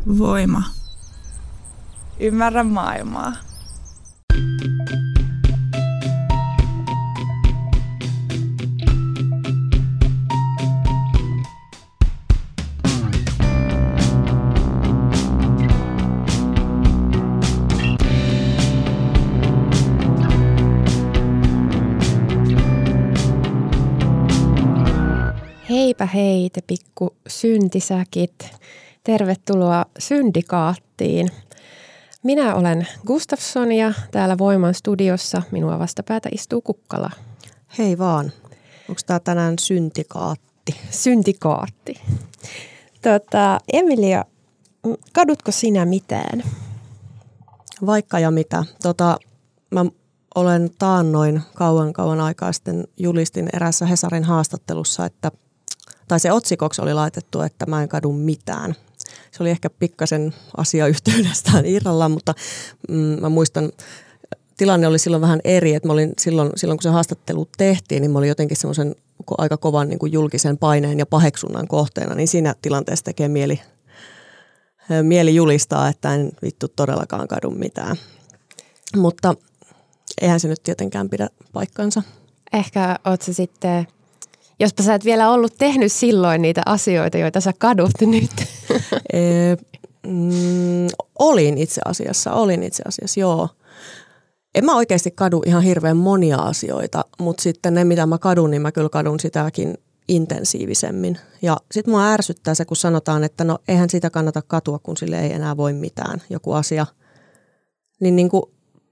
Voima. Ymmärrä maailmaa. Heipä hei te pikku syntisäkit. Tervetuloa Syndikaattiin. Minä olen Gustafsson ja täällä Voiman studiossa minua vastapäätä istuu Kukkala. Hei vaan. Onko tämä tänään syntikaatti? Syntikaatti. Emilia, kadutko sinä mitään? Vaikka ja mitä. Mä olen taannoin kauan aikaa sitten julistin eräässä Hesarin haastattelussa, tai se otsikoksi oli laitettu, että mä en kadu mitään. Se oli ehkä pikkasen asiayhteydestään irrallaan, mutta mä muistan, tilanne oli silloin vähän eri, että mä olin silloin kun se haastattelu tehtiin, niin mä olin jotenkin semmoisen aika kovan niin kuin julkisen paineen ja paheksunnan kohteena, niin siinä tilanteessa tekee mieli julistaa, että en vittu todellakaan kadu mitään. Mutta eihän se nyt tietenkään pidä paikkansa. Ehkä oot se sitten, jospa sä et vielä ollut tehnyt silloin niitä asioita, joita sä kadut nyt. Olin itse asiassa, joo. En mä oikeasti kadu ihan hirveän monia asioita, mutta sitten ne, mitä mä kadun, niin mä kyllä kadun sitäkin intensiivisemmin. Ja sit mua ärsyttää se, kun sanotaan, että no eihän sitä kannata katua, kun sille ei enää voi mitään, joku asia. Niin kuin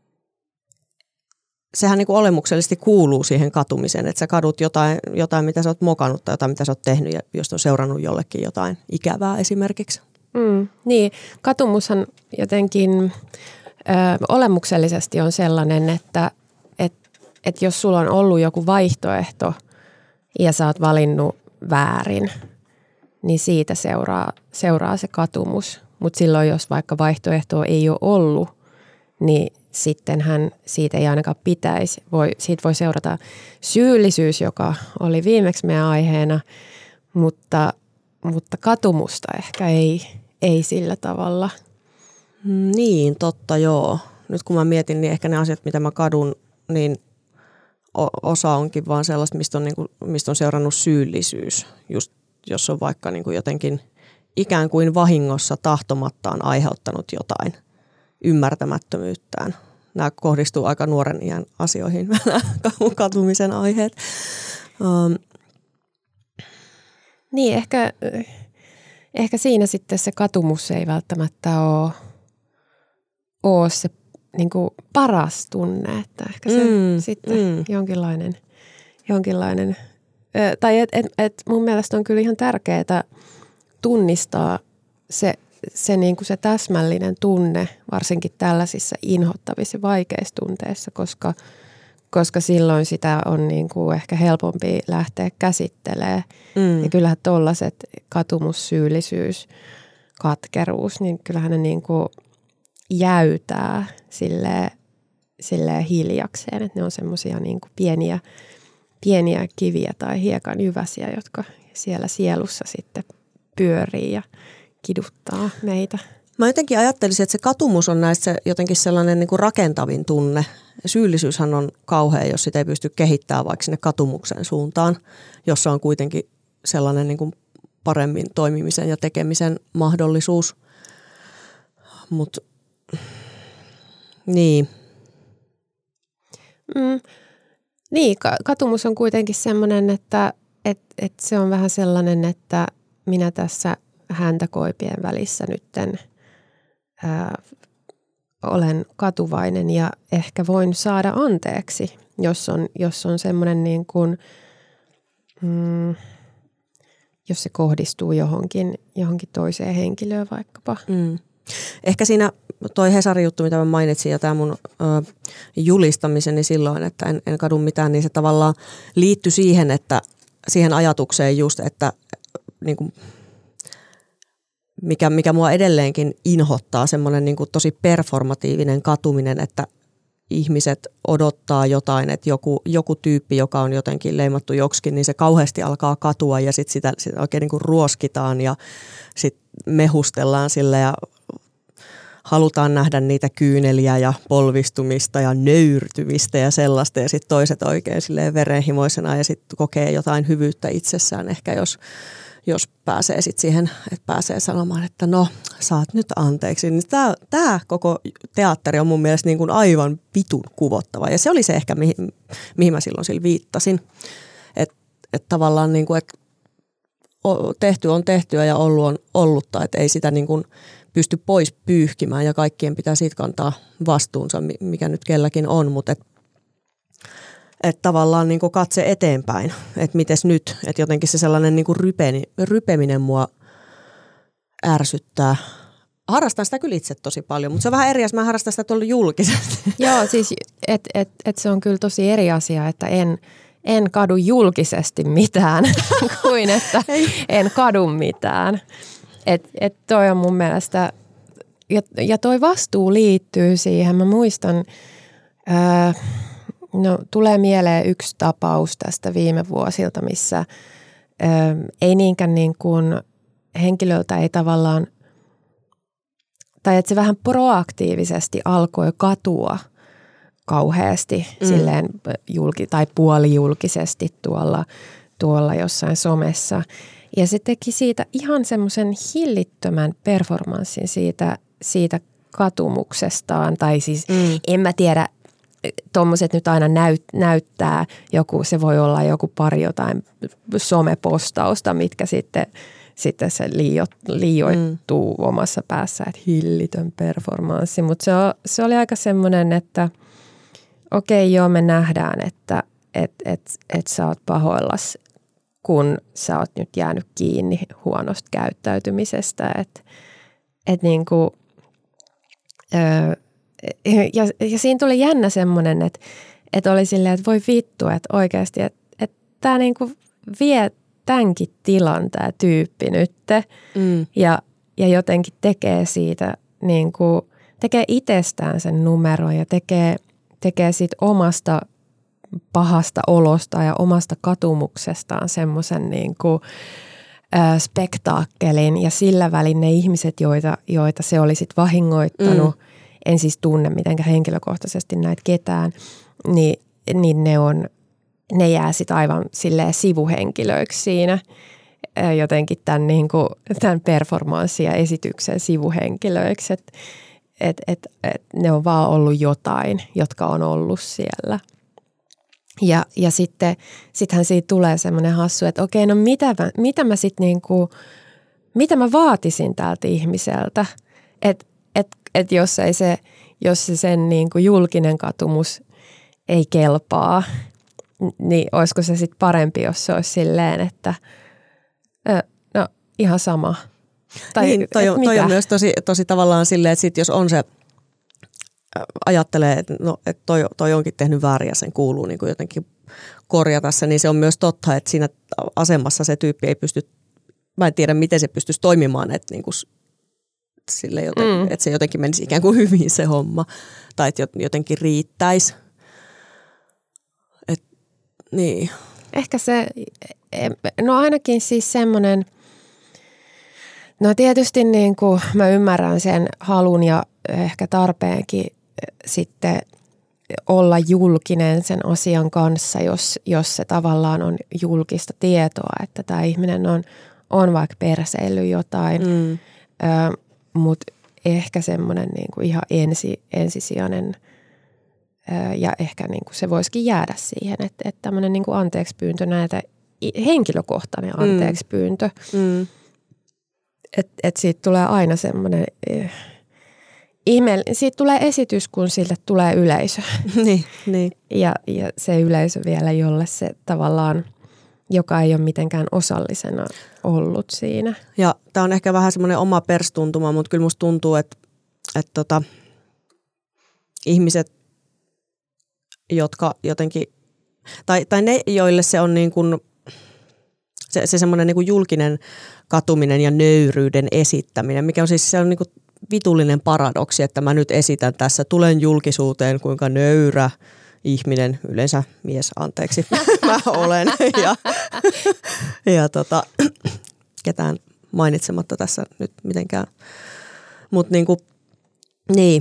sehän niin kuin olemuksellisesti kuuluu siihen katumiseen, että sä kadut jotain, mitä sä oot mokannut tai jotain, mitä sä oot tehnyt ja jos on seurannut jollekin jotain ikävää esimerkiksi. Niin, katumushan jotenkin olemuksellisesti on sellainen, että jos sulla on ollut joku vaihtoehto ja sä oot valinnut väärin, niin siitä seuraa se katumus. Mutta silloin, jos vaikka vaihtoehtoa ei ole ollut, niin sittenhän siitä ei ainakaan pitäisi. Siitä voi seurata syyllisyys, joka oli viimeksi meidän aiheena, mutta katumusta ehkä ei sillä tavalla. Niin, totta joo. Nyt kun mä mietin, niin ehkä ne asiat, mitä mä kadun, niin osa onkin vaan sellaista, mistä on seurannut syyllisyys. Just jos on vaikka niin kuin jotenkin ikään kuin vahingossa tahtomattaan aiheuttanut jotain ymmärtämättömyyttään. Nämä kohdistuu aika nuoren iän asioihin, katumisen aiheet. Niin, ehkä siinä sitten se katumus ei välttämättä ole se niin kuin paras tunne, että ehkä se sitten jonkinlainen tai mun mielestä on kyllä ihan tärkeää tunnistaa se niin kuin se täsmällinen tunne, varsinkin tällaisissa inhottavissa ja vaikeissa tunteissa, koska silloin sitä on niin kuin ehkä helpompi lähteä käsittelemään. Ja kyllähän tollaiset katumus, syyllisyys, katkeruus, niin kyllähän ne niin kuin jäytää silleen hiljakseen, että ne on semmoisia niin kuin pieniä kiviä tai hiekan jyväsiä, jotka siellä sielussa sitten pyörii ja kiduttaa meitä. Mä jotenkin ajattelisin, että se katumus on näistä jotenkin sellainen niin kuin rakentavin tunne. Syyllisyyshän on kauhea, jos sitä ei pysty kehittämään vaikka sinne katumuksen suuntaan, jossa on kuitenkin sellainen niin kuin paremmin toimimisen ja tekemisen mahdollisuus. Mut niin. Niin, katumus on kuitenkin semmoinen, että se on vähän sellainen, että minä tässä häntäkoipien välissä nytten olen katuvainen ja ehkä voin saada anteeksi, jos on semmoinen niin kuin, jos se kohdistuu johonkin toiseen henkilöön vaikkapa. Ehkä siinä toi Hesarin juttu, mitä mä mainitsin ja tämä mun julistamiseni silloin, että en kadu mitään, niin se tavallaan liittyi siihen ajatukseen just, että niin kuin, mikä mua edelleenkin inhottaa, semmoinen niin kuin tosi performatiivinen katuminen, että ihmiset odottaa jotain, että joku tyyppi, joka on jotenkin leimattu joksikin, niin se kauheasti alkaa katua ja sitten sitä oikein niin kuin ruoskitaan ja sitten mehustellaan sillä ja halutaan nähdä niitä kyyneliä ja polvistumista ja nöyrtymistä ja sellaista ja sitten toiset oikein silleen verenhimoisena ja sitten kokee jotain hyvyyttä itsessään ehkä jos pääsee sitten siihen, että pääsee sanomaan, että no, saat nyt anteeksi. Niin tämä koko teatteri on mun mielestä niin kuin aivan vitun kuvottava. Ja se oli se ehkä, mihin mä silloin sillä viittasin. Että tavallaan niin kuin, että tehty on tehtyä ja ollut on ollutta, että ei sitä niin kuin pysty pois pyyhkimään ja kaikkien pitää siitä kantaa vastuunsa, mikä nyt kelläkin on, mutta että tavallaan niin kuin katse eteenpäin, että mites nyt, että jotenkin se sellainen niin kuin rypeminen mua ärsyttää. Harrastan sitä kyllä itse tosi paljon, mutta se on vähän eri asia, mä harrastan sitä tuolla julkisesti. Joo, siis et se on kyllä tosi eri asia, että en kadu julkisesti mitään kuin että en kadu mitään. Et toi on mun mielestä, ja toi vastuu liittyy siihen, mä muistan, tulee mieleen yksi tapaus tästä viime vuosilta, missä ei niinkään niin kuin henkilöltä ei tavallaan, tai että se vähän proaktiivisesti alkoi katua kauheasti silleen tai puolijulkisesti tuolla jossain somessa. Ja se teki siitä ihan semmoisen hillittömän performanssin siitä katumuksestaan, tai siis en mä tiedä, tuommoiset nyt aina näyttää se voi olla joku pari jotain somepostausta, mitkä sitten se liioittuu omassa päässä, että hillitön performanssi. Mutta se oli aika semmoinen, että okei, joo, me nähdään, että sä oot pahoillas, kun sä oot nyt jäänyt kiinni huonosta käyttäytymisestä. Että niinku, ja siinä tuli jännä semmoinen, että oli silleen, että voi vittu, että oikeasti, että tämä niinku vie tämänkin tilan tämä tyyppi nytte ja jotenkin tekee siitä, niinku, tekee itsestään sen numeron ja tekee siitä omasta pahasta olosta ja omasta katumuksestaan semmoisen niinku, spektaakkelin ja sillä välin ne ihmiset, joita se oli sit vahingoittanut, en siis tunne mitenkään henkilökohtaisesti näitä ketään, niin ne jää sitten aivan silleen sivuhenkilöiksi siinä jotenkin tämän performanssin ja esityksen sivuhenkilöiksi, että ne on vaan ollut jotain, jotka on ollut siellä. Ja sittenhän siitä tulee semmoinen hassu, että okei, no mitä mä sitten niinku, mitä mä vaatisin tältä ihmiseltä, että jos se sen niinku julkinen katumus ei kelpaa, niin olisiko se sitten parempi, jos se olisi silleen, että no ihan sama. Tai niin, toi on myös tosi tavallaan silleen, että sit jos on se, ajattelee, että no, et toi onkin tehnyt väärin ja sen kuuluu niin kuin jotenkin korjata se, niin se on myös totta, että siinä asemassa se tyyppi ei pysty, mä en tiedä miten se pystyisi toimimaan, että, niin kuin, että se jotenkin menisi ikään kuin hyvin se homma, tai että jotenkin riittäisi. Niin. Ehkä se, no ainakin siis semmoinen, no tietysti niin kuin mä ymmärrän sen halun ja ehkä tarpeenkin sitten olla julkinen sen asian kanssa, jos se tavallaan on julkista tietoa, että tämä ihminen on vaikka perseillyt jotain, mutta ehkä semmoinen niin kuin ihan ensisijainen ja ehkä niin kuin se voisikin jäädä siihen, että tämmöinen niin kuin anteeksipyyntö, näitä henkilökohtainen anteeksipyyntö, että siitä tulee aina semmoinen siitä tulee esitys, kun sille tulee yleisö. niin. Ja se yleisö vielä, jolle se tavallaan, joka ei ole mitenkään osallisena ollut siinä. Ja tämä on ehkä vähän semmoinen oma perstuntuma, mutta kyllä musta tuntuu, että ihmiset, jotka jotenkin, tai ne, joille se on niin kuin, se semmoinen niin kuin julkinen katuminen ja nöyryyden esittäminen, mikä on siis se on niin kuin vitullinen paradoksi, että mä nyt esitän tässä, tulen julkisuuteen, kuinka nöyrä ihminen, yleensä mies, anteeksi, mä olen. Ja ketään mainitsematta tässä nyt mitenkään. Mutta niin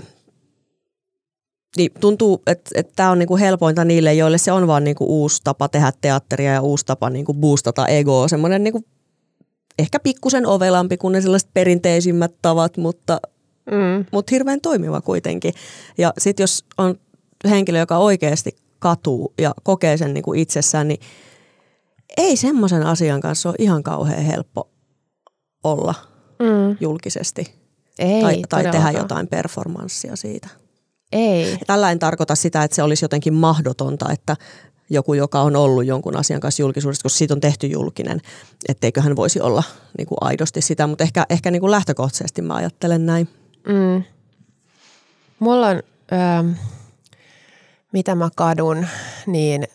tuntuu, että tämä on niinku helpointa niille, joille se on vaan niinku uusi tapa tehdä teatteria ja uusi tapa niinku boostata egoa. Semmoinen niinku ehkä pikkusen ovelampi kuin ne sellaiset perinteisimmät tavat, mutta hirveän toimiva kuitenkin. Ja sitten jos on henkilö, joka oikeasti katuu ja kokee sen niinku itsessään, niin ei semmoisen asian kanssa ole ihan kauhean helppo olla julkisesti. Ei, tai tehdä jotain performanssia siitä. Ei. Tällä en tarkoita sitä, että se olisi jotenkin mahdotonta, että joku, joka on ollut jonkun asian kanssa julkisuudessa, koska siitä on tehty julkinen, etteikö hän voisi olla niin kuin aidosti sitä, mutta ehkä niin kuin lähtökohtaisesti mä ajattelen näin. Mulla on, mitä mä kadun, niin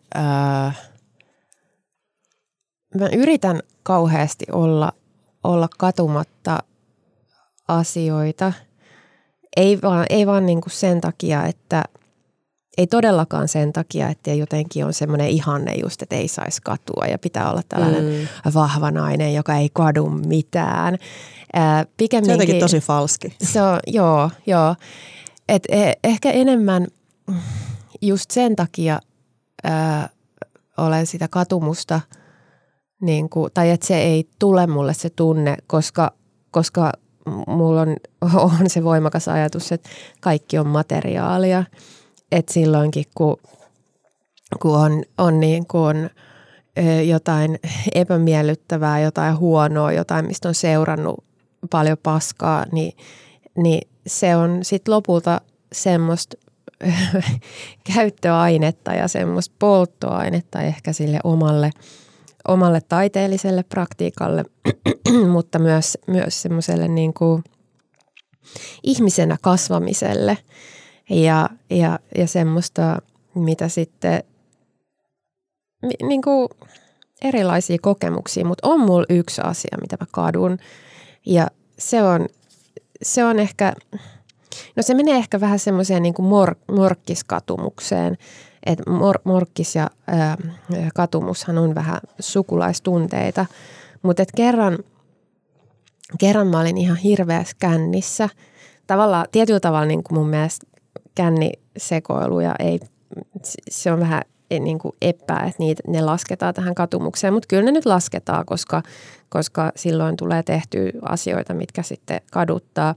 mä yritän kauheasti olla katumatta asioita. Ei vaan niin kuin sen takia, että ei todellakaan sen takia, että jotenkin on semmoinen ihanne just, että ei saisi katua ja pitää olla tällainen vahva nainen, joka ei kadu mitään. Se on jotenkin tosi falski. Se on, joo. Ehkä enemmän just sen takia olen sitä katumusta, niin kuin, tai että se ei tule mulle se tunne, koska mulla on se voimakas ajatus, että kaikki on materiaalia. Että silloinkin, kun on niin kuin jotain epämiellyttävää, jotain huonoa, jotain, mistä on seurannut paljon paskaa, niin se on sitten lopulta semmoista käyttöainetta ja semmoista polttoainetta ehkä sille omalle taiteelliselle praktiikalle, mutta myös semmoiselle niin kuin ihmisenä kasvamiselle. Ja semmoista, mitä sitten, niin kuin erilaisia kokemuksia, mutta on mulla yksi asia, mitä mä kadun. Ja se on ehkä, no se menee ehkä vähän semmoiseen niin kuin morkkiskatumukseen. Että morkkis ja katumushan on vähän sukulaistunteita. Mutta kerran mä olin ihan hirveässä kännissä. Tietyllä tavalla niin kuin mun mielestä kännisekoiluja se on vähän niin kuin epää, että ne lasketaan tähän katumukseen, mutta kyllä ne nyt lasketaan, koska silloin tulee tehtyä asioita, mitkä sitten kaduttaa.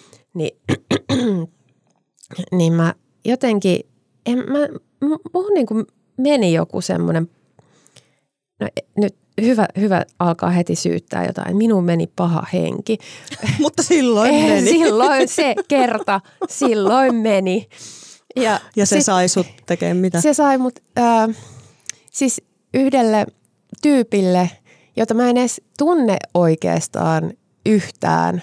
Niin mä jotenkin, mulla niin kuin meni joku semmoinen, no nyt hyvä alkaa heti syyttää jotain. Minun meni paha henki. Mutta silloin meni. Silloin meni. Ja se sai sut tekemään mitä? Se sai mut siis yhdelle tyypille, jota mä en edes tunne oikeastaan yhtään,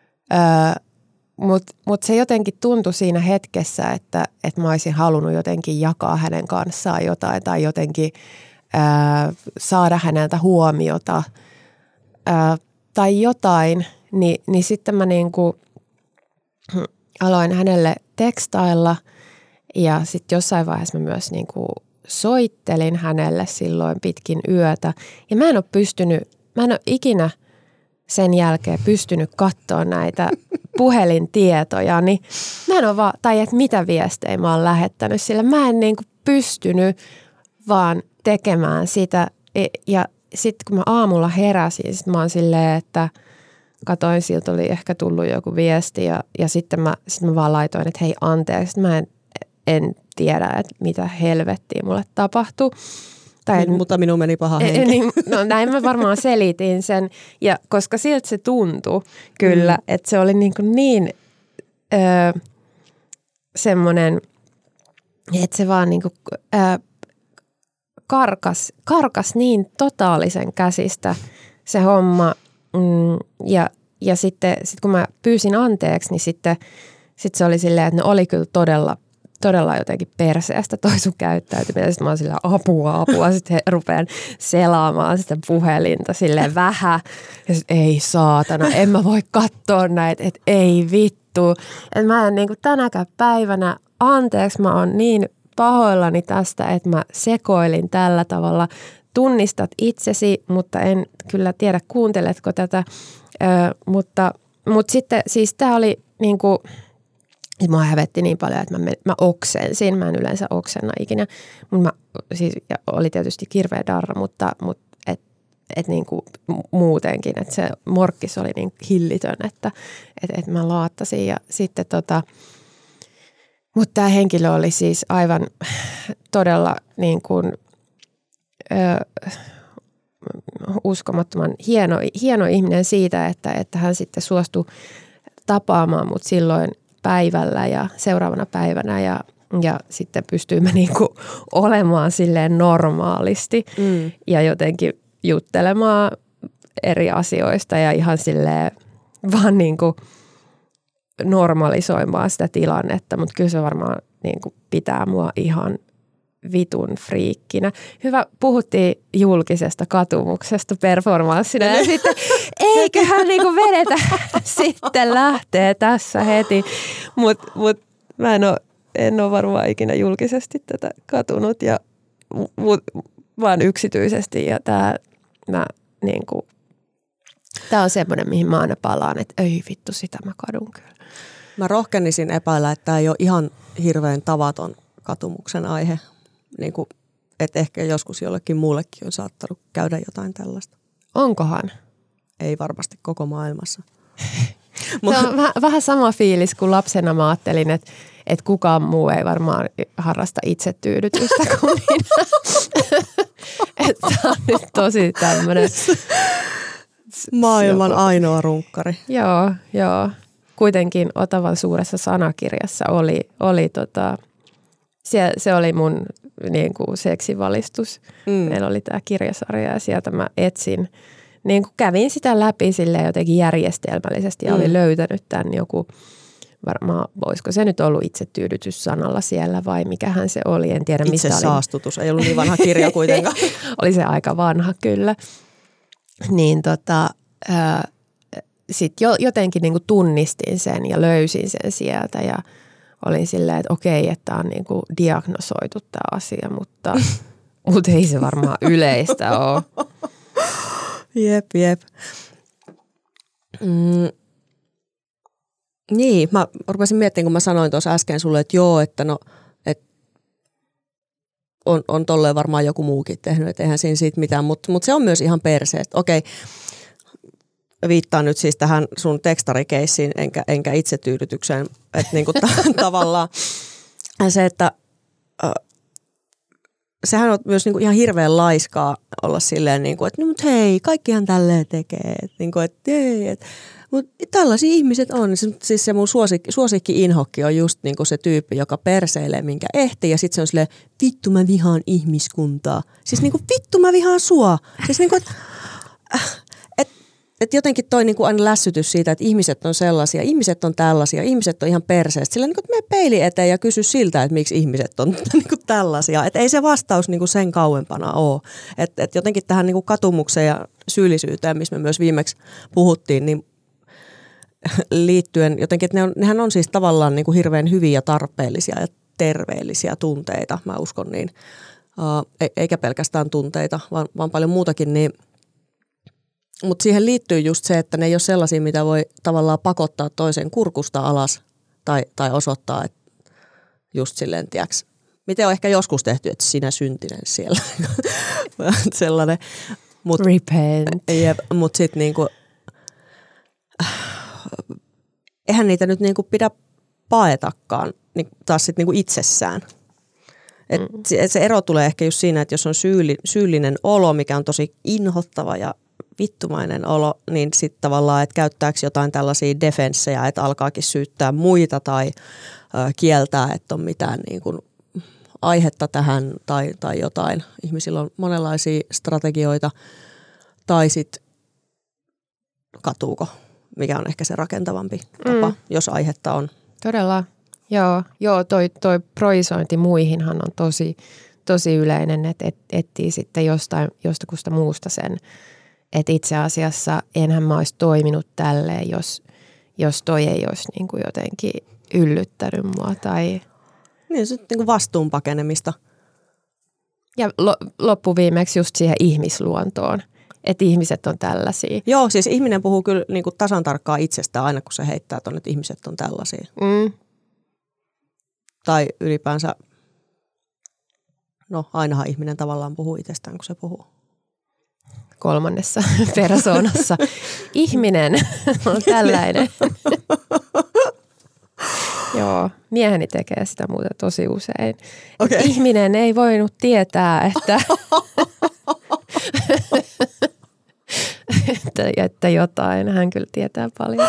mutta se jotenkin tuntui siinä hetkessä, että mä olisin halunnut jotenkin jakaa hänen kanssaan jotain tai jotenkin saada häneltä huomiota tai jotain, niin sitten mä niinku aloin hänelle tekstailla ja sitten jossain vaiheessa mä myös niinku soittelin hänelle silloin pitkin yötä ja mä en ole ikinä sen jälkeen pystynyt katsoa näitä puhelintietoja, niin mä en ole tai että mitä viestejä mä oon lähettänyt, sillä mä en niinku pystynyt vaan tekemään sitä. Ja sitten kun mä aamulla heräsin, sit mä oon silleen, että katoin, siltä oli ehkä tullut joku viesti ja sitten mä vaan laitoin, että hei anteeksi, mä en tiedä, että mitä helvettiä mulle tapahtui. Mutta minun meni paha henki. No näin mä varmaan selitin sen, ja koska siltä se tuntui kyllä, että se oli niin semmoinen, että se vaan niin kuin, karkas niin totaalisen käsistä se homma. Ja sitten kun mä pyysin anteeksi, niin sitten se oli silleen, että ne oli kyllä todella jotenkin perseestä toi sun käyttäytyminen. Sitten mä oon silleen apua. Sitten rupean selaamaan sitä puhelinta silleen vähän. Ja sitten ei saatana, en mä voi katsoa näitä, että ei vittu. vittua, että mä en niin kuin tänäkään päivänä, anteeksi, mä oon niin pahoillani tästä, että mä sekoilin tällä tavalla. Tunnistat itsesi, mutta en kyllä tiedä, kuunteletko tätä, mutta sitten siis tää oli niin kuin, mua hävetti niin paljon, että mä oksensin. Mä en yleensä oksenna ikinä. Siis, oli tietysti kirveä darra, mutta et niin kuin muutenkin. Että se morkkis oli niin hillitön, että mä laattasin. Ja sitten mutta tämä henkilö oli siis aivan todella niin kuin, uskomattoman hieno ihminen siitä, että hän sitten suostui tapaamaan mut silloin päivällä ja seuraavana päivänä ja sitten pystyimme niinku olemaan silleen normaalisti ja jotenkin juttelemaan eri asioista ja ihan silleen vaan niinku normalisoimaan sitä tilannetta, mutta kyllä se varmaan niinku pitää mua ihan vitun friikkinä. Hyvä, puhuttiin julkisesta katumuksesta performanssina ja sitten eiköhän niinku vedetä sitten lähtee tässä heti, mut mä en ole varmaan ikinä julkisesti tätä katunut ja vaan yksityisesti ja tää on semmoinen, mihin mä aina palaan, että ei vittu, sitä mä kadun kyllä. Mä rohkenisin epäillä, että tämä ei ole ihan hirveän tavaton katumuksen aihe. Niin kuin, että ehkä joskus jollekin muullekin on saattanut käydä jotain tällaista. Onkohan? Ei varmasti koko maailmassa. Se on vähän sama fiilis kuin lapsena mä ajattelin, että kukaan muu ei varmaan harrasta itsetyydytystä kuin minä. Että on nyt tosi tämmöinen maailman ainoa runkkari. Joo. Kuitenkin Otavan suuressa sanakirjassa oli se oli mun niin kuin seksivalistus. Meillä oli tämä kirjasarja ja sieltä mä etsin, niin kuin kävin sitä läpi silleen jotenkin järjestelmällisesti ja olin löytänyt tämän joku, varmaan olisiko se nyt ollut itsetyydytys-sanalla siellä vai mikähän se oli, en tiedä mistä oli. Itsesaastutus, ei ollut niin vanha kirja kuitenkaan. Oli se aika vanha kyllä. Niin sitten jotenkin niin kuin tunnistin sen ja löysin sen sieltä ja olin silleen, että okei, että on niin kuin diagnosoitu tämä asia, mutta ei se varmaan yleistä ole. Jep. Niin, mä rupesin miettimään, kun mä sanoin tuossa äsken sulle, että joo, että no, että on tolleen varmaan joku muukin tehnyt, että eihän siinä siitä mitään, mutta se on myös ihan perse, että okei, viittaan nyt siis tähän sun tekstarikeissiin enkä itsetyydytykseen, että niinku tavallaan se, että sehän on myös niinku ihan hirveän laiskaa olla silleen, niinku, että no mut hei, kaikkihan tälleen tekee, että niinku, mutta tällaisia ihmiset on. Siis se mun suosikki-inhokki on just niinku se tyyppi, joka perseilee minkä ehtii ja sitten se on silleen, vittu mä vihaan ihmiskuntaa. Siis niinku vittu mä vihaan sua. Siis niinku, että jotenkin toi niinku aina lässytys siitä, että ihmiset on sellaisia, ihmiset on tällaisia, ihmiset on ihan perseestä. Sillä niinku, että mene peili eteen ja kysy siltä, että miksi ihmiset on niinku tällaisia. Että ei se vastaus niinku sen kauempana ole. Että jotenkin tähän niinku katumukseen ja syyllisyyteen, missä me myös viimeksi puhuttiin, niin liittyen jotenkin, että nehän on siis tavallaan niinku hirveän hyviä ja tarpeellisia ja terveellisiä tunteita, mä uskon niin. Eikä pelkästään tunteita, vaan paljon muutakin, niin mutta siihen liittyy just se, että ne ei ole sellaisia, mitä voi tavallaan pakottaa toisen kurkusta alas tai osoittaa, että just silleen, tiiäks, miten on ehkä joskus tehty, että sinä syntinen siellä. Sellainen. Repent. Mutta sitten niinku, eihän niitä nyt niinku pidä paetakaan taas sitten niinku itsessään. Et se ero tulee ehkä just siinä, että jos on syyllinen olo, mikä on tosi inhottava ja vittumainen olo, niin sitten tavallaan, että käyttääkö jotain tällaisia defenssejä, että alkaakin syyttää muita tai kieltää, että on mitään niin kuin aihetta tähän tai jotain. Ihmisillä on monenlaisia strategioita tai sitten katuuko, mikä on ehkä se rakentavampi tapa, jos aihetta on. Todella, joo, toi projisointi muihinhan on tosi yleinen, että etsii sitten jostakusta muusta sen. Että itse asiassa enhän mä olisi toiminut tälleen, jos toi ei olisi niin kuin jotenkin yllyttänyt mua tai... Niin, se on niin kuin vastuun pakenemista. Ja loppuviimeksi just siihen ihmisluontoon, että ihmiset on tällaisia. Joo, siis ihminen puhuu kyllä niin kuin tasan tarkkaan itsestään aina, kun se heittää tuonne, että ihmiset on tällaisia. Tai ylipäänsä, no ainahan ihminen tavallaan puhuu itsestään, kun se puhuu. 3. persoonassa. Ihminen on tällainen. Joo, mieheni tekee sitä muuten tosi usein. Okay. Ihminen ei voinut tietää, että jotain. Hän kyllä tietää paljon.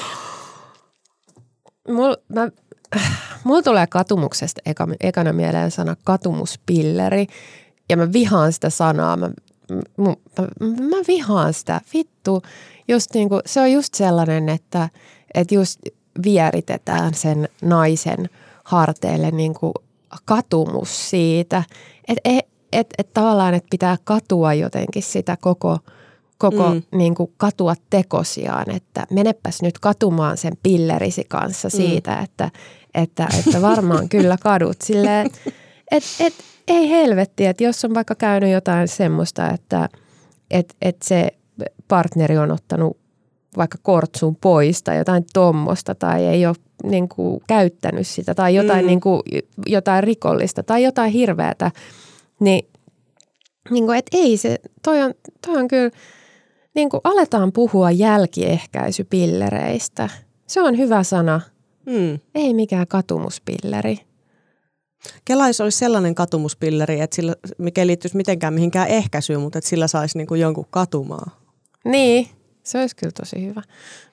Mulla tulee katumuksesta ekana mieleen sana katumuspilleri. Ja mä vihaan sitä sanaa. Mä vihaan sitä. Vittu. Just niinku, se on just sellainen, että just vieritetään sen naisen harteille niinku katumus siitä. Että tavallaan, että pitää katua jotenkin sitä koko niinku katua tekosiaan, että menepäs nyt katumaan sen pillerisi kanssa siitä, että varmaan kyllä kadut. Silleen, ei helvetti, että jos on vaikka käynyt jotain semmoista, että se partneri on ottanut vaikka kortsun pois tai jotain tommosta tai ei ole niinku käyttänyt sitä tai jotain, niinku, jotain rikollista tai jotain hirveätä, niin niinku, et ei se, toi on kyllä, niinku, aletaan puhua jälkiehkäisypillereistä. Se on hyvä sana. Ei mikään katumuspilleri. Kelais olisi sellainen katumuspilleri, että sillä, mikä ei liittyisi mitenkään mihinkään ehkäisyyn, mutta että sillä saisi niinku jonkun katumaan. Niin, se olisi kyllä tosi hyvä.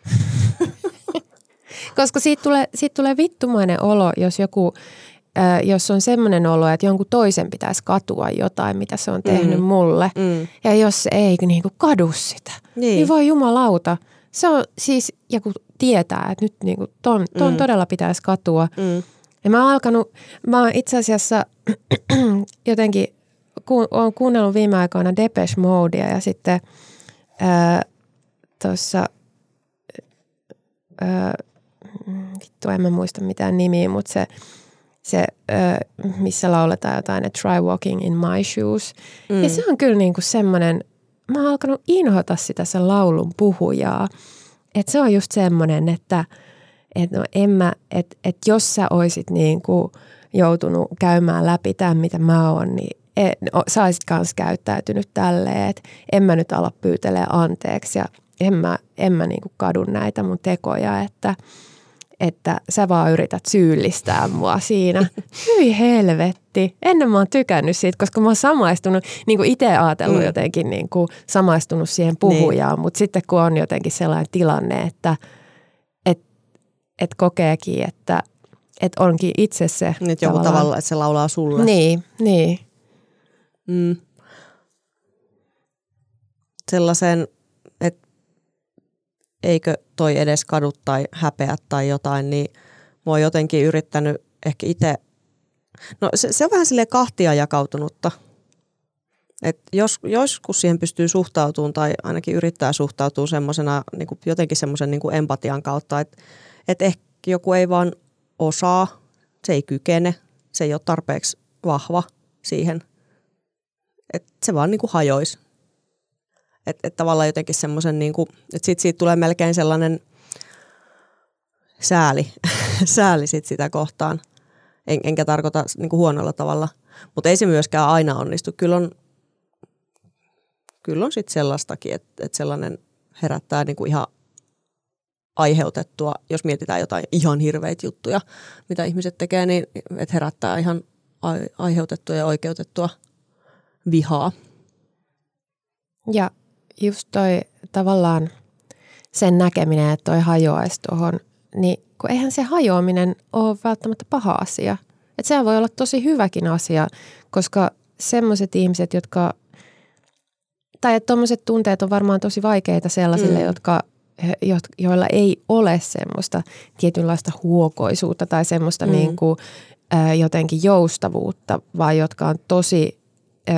Koska siitä tulee vittumainen olo, jos on semmoinen olo, että jonkun toisen pitäisi katua jotain, mitä se on tehnyt mulle. Ja jos se ei niinku kadu sitä, niin voi jumalauta. Se on siis, ja kun tietää, että nyt niinku ton todella pitäisi katua. Ja mä oon itse asiassa jotenkin, oon kuunnellut viime aikoina Depeche Modea ja sitten tuossa, vittu en mä muista mitään nimiä, mutta se missä lauletaan jotain, että try walking in my shoes. Ja se on kyllä niinku semmoinen, mä oon alkanut inhota sitä sen laulun puhujaa. Että se on just semmoinen, että jos sä oisit niinku joutunut käymään läpi tämän, mitä mä oon, niin sä olisit kanssa käyttäytynyt tälleen, että en mä nyt ala pyytelee anteeksi ja en mä niinku kadu näitä mun tekoja, että sä vaan yrität syyllistää mua siinä. Hyi helvetti. Ennen mä oon tykännyt siitä, koska mä oon samaistunut, niin kuin itse ajatellut jotenkin niin kuin samaistunut siihen puhujaan, mutta sitten kun on jotenkin sellainen tilanne, että kokeekin, että onkin itse se. Nyt joku tavalla, että se laulaa sulle. Niin. Sellaisen, että eikö toi edes kadu tai häpeä tai jotain, niin mä oon jotenkin yrittänyt ehkä itse, no se on vähän silleen kahtia jakautunutta. Että joskus siihen pystyy suhtautumaan tai ainakin yrittää suhtautua semmoisena niin kuin jotenkin semmoisen niin kuin empatian kautta, että ehkä joku ei vaan osaa, se ei kykene, se ei ole tarpeeksi vahva siihen, että se vaan niin kuin hajoisi. Että tavallaan jotenkin semmoisen, niin kuin, että siitä tulee melkein sellainen sääli sitä kohtaan, enkä tarkoita niin kuin huonolla tavalla, mutta ei se myöskään aina onnistu. Kyllä on sitten sellaistakin, että sellainen herättää niin kuin ihan aiheutettua, jos mietitään jotain ihan hirveitä juttuja, mitä ihmiset tekee, niin että herättää ihan aiheutettua ja oikeutettua vihaa. Ja just toi tavallaan sen näkeminen, että toi hajoaisi tuohon, niin kun eihän se hajoaminen ole välttämättä paha asia. Että sehän voi olla tosi hyväkin asia, koska semmoiset ihmiset, tai että tommoset tunteet on varmaan tosi vaikeita sellaisille, joilla ei ole semmoista tietynlaista huokoisuutta tai semmoista niin kuin, jotenkin joustavuutta, vaan jotka on tosi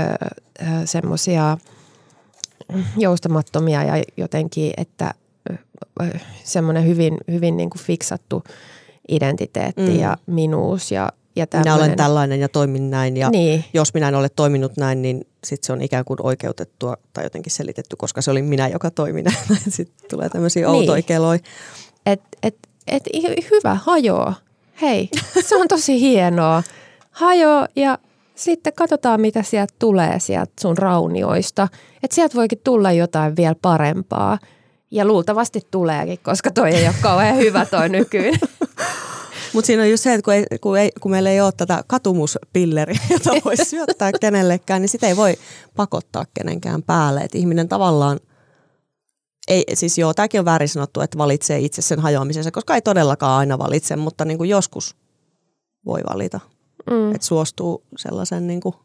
semmoisia joustamattomia ja jotenkin, että semmoinen hyvin, hyvin niin kuin fiksattu identiteetti ja minuus ja minä olen tällainen ja toimin näin ja niin. Jos minä en ole toiminut näin, niin sitten se on ikään kuin oikeutettua tai jotenkin selitetty, koska se oli minä, joka toimi näin. Sitten tulee tämmöisiä outoja keloja. Et hyvä, hajoo. Hei, se on tosi hienoa. Hajoo ja sitten katsotaan, mitä sieltä tulee sieltä sun raunioista. Että sieltä voikin tulla jotain vielä parempaa. Ja luultavasti tuleekin, koska toi ei ole kauhean hyvä toi nykyinen. Mutta siinä on just se, että kun meillä ei ole tätä katumuspilleriä, jota voisi syöttää kenellekään, niin sitä ei voi pakottaa kenenkään päälle. Että ihminen tavallaan, tämäkin on väärin sanottu, että valitsee itse sen hajoamisensa, koska ei todellakaan aina valitse, mutta niin kuin joskus voi valita. Että suostuu sellaisen niin kuin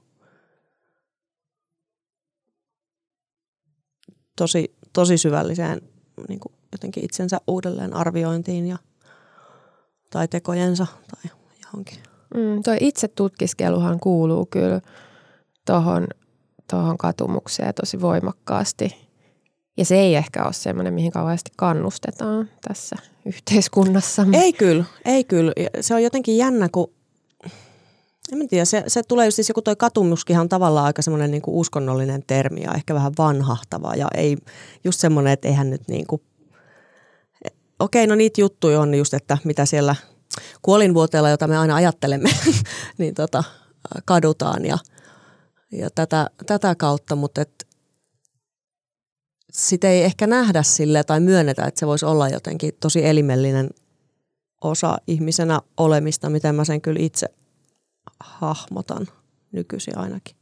tosi syvälliseen niin kuin jotenkin itsensä uudelleen arviointiin tai tekojensa tai johonkin. Toi itsetutkiskeluhan kuuluu kyllä tuohon katumukseen tosi voimakkaasti. Ja se ei ehkä ole semmoinen, mihin kauheasti kannustetaan tässä yhteiskunnassa. Ei kyllä. Se on jotenkin jännä, kun en tiedä, se tulee just siis joku toi katumuskin on tavallaan aika semmoinen niin kuin uskonnollinen termi ja ehkä vähän vanhahtava ja ei just semmoinen, että eihän nyt niin kuin okei, no niitä juttuja on just, että mitä siellä kuolinvuoteella, jota me aina ajattelemme, niin kadutaan ja tätä kautta, mutta sitä ei ehkä nähdä sille tai myönnetä, että se voisi olla jotenkin tosi elimellinen osa ihmisenä olemista, miten mä sen kyllä itse hahmotan nykyisin ainakin.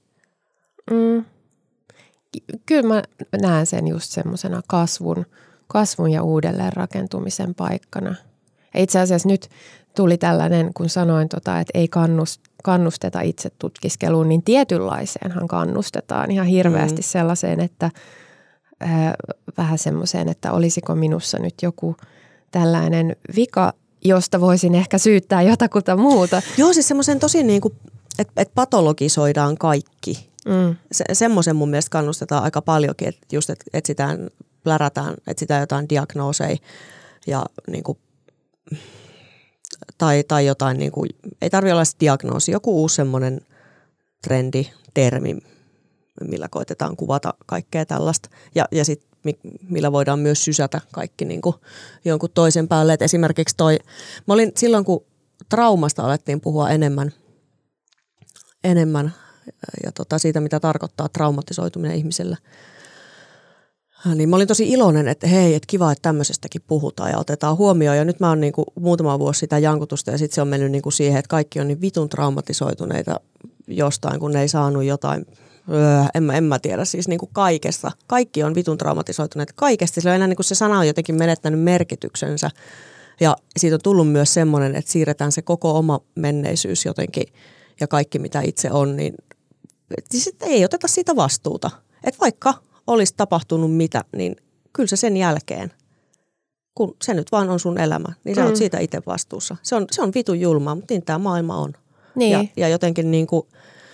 Kyllä mä näen sen just semmoisena kasvun ja uudelleen rakentumisen paikkana. Ja itse asiassa nyt tuli tällainen, kun sanoin, että ei kannusteta itse tutkiskeluun, niin tietynlaiseenhan kannustetaan ihan hirveästi sellaiseen, että vähän semmoiseen, että olisiko minussa nyt joku tällainen vika, josta voisin ehkä syyttää jotakuta muuta. Joo, siis semmoisen tosi niin kuin, että patologisoidaan kaikki. Semmoisen mun mielestä kannustetaan aika paljonkin, että just etsitään jotain diagnooseja ja niin kuin, tai jotain, niin kuin, ei tarvitse olla diagnoosi, joku uusi semmoinen trendi, termi, millä koitetaan kuvata kaikkea tällaista ja sitten millä voidaan myös sysätä kaikki niin kuin jonkun toisen päälle. Et esimerkiksi mä olin silloin, kun traumasta alettiin puhua enemmän ja siitä, mitä tarkoittaa traumatisoituminen ihmisellä, niin mä olin tosi iloinen, että hei, että kiva, että tämmöisestäkin puhutaan ja otetaan huomioon. Ja nyt mä oon niin kuin muutama vuosi sitä jankutusta ja sitten se on mennyt niin kuin siihen, että kaikki on niin vitun traumatisoituneita jostain, kun ne ei saanut jotain. En mä tiedä, siis niin kuin kaikesta. Kaikki on vitun traumatisoituneita kaikesta. Sillä on enää niin kuin se sana on jotenkin menettänyt merkityksensä. Ja siitä on tullut myös semmoinen, että siirretään se koko oma menneisyys jotenkin ja kaikki mitä itse on, niin sitten ei oteta siitä vastuuta. Että vaikka olisi tapahtunut mitä, niin kyllä se sen jälkeen, kun se nyt vaan on sun elämä, niin sä oot siitä itse vastuussa. Se on vitun julmaa, mutta niin tämä maailma on. Niin. Ja jotenkin niin kuin,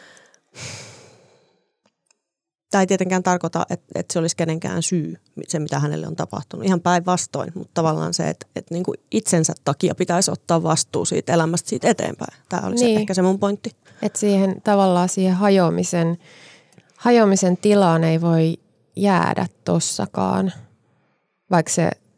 tämä ei tietenkään tarkoita, että se olisi kenenkään syy, se mitä hänelle on tapahtunut. Ihan päinvastoin, mutta tavallaan se, että niin kuin itsensä takia pitäisi ottaa vastuu siitä elämästä siitä eteenpäin. Tämä oli se, ehkä se mun pointti. Että siihen hajoamisen tilaan ei voi jäädä tossakaan, vaikka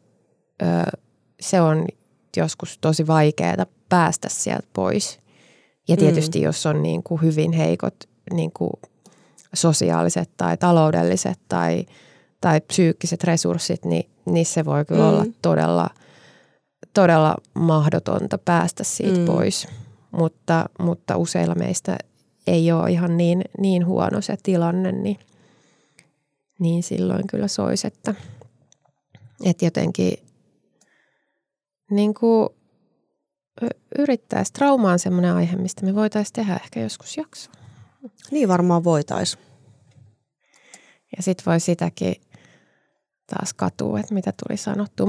se on joskus tosi vaikeaa päästä sieltä pois. Ja tietysti jos on niin kuin hyvin heikot niin kuin sosiaaliset tai taloudelliset tai psyykkiset resurssit, niin se voi kyllä olla todella mahdotonta päästä siitä pois. Mutta useilla meistä ei ole ihan niin huono se tilanne, niin silloin kyllä soisi, että jotenkin niin kuin yrittäisi. Trauma on semmoinen aihe, mistä me voitaisiin tehdä ehkä joskus jaksoa. Niin varmaan voitaisiin. Ja sitten voi sitäkin taas katua, että mitä tuli sanottua.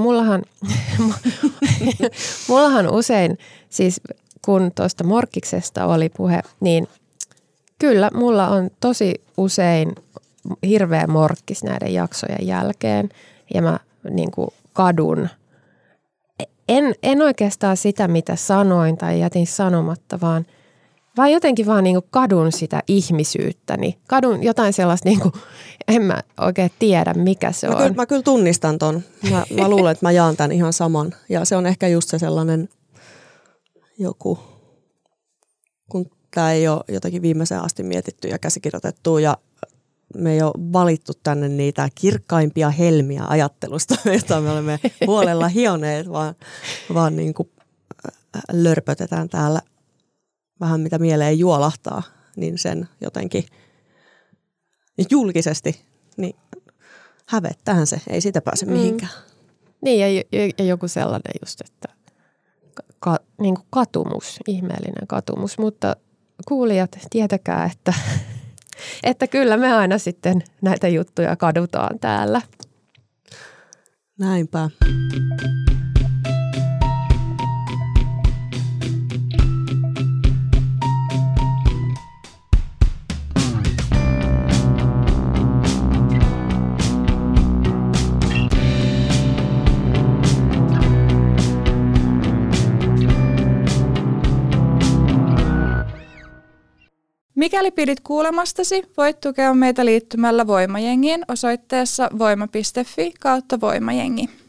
Mullahan usein, siis kun tuosta morkkiksesta oli puhe, niin kyllä mulla on tosi usein hirveä morkkis näiden jaksojen jälkeen. Ja mä niin kuin kadun. En oikeastaan sitä, mitä sanoin tai jätin sanomatta, vaan jotenkin vaan niin kuin kadun sitä ihmisyyttäni. Kadun jotain sellaista, niin kuin, en mä oikein tiedä, mikä se on. Mä kyllä tunnistan ton. Mä luulen, että mä jaan tämän ihan saman. Ja se on ehkä just se sellainen joku, kun tämä ei ole jotenkin viimeiseen asti mietitty ja käsikirjoitettu ja me ei ole valittu tänne niitä kirkkaimpia helmiä ajattelusta, joita me olemme huolella hioneet, vaan niin kuin lörpötetään täällä vähän mitä mieleen juolahtaa, niin sen jotenkin julkisesti, niin hävettäähän se, ei sitä pääse mihinkään. Niin ja joku sellainen just, että niin kuin katumus, ihmeellinen katumus, mutta kuulijat, tietäkää, että kyllä me aina sitten näitä juttuja kadutaan täällä. Näinpä. Mikäli pidit kuulemastasi, voit tukea meitä liittymällä Voimajengiin osoitteessa voima.fi/voimajengi.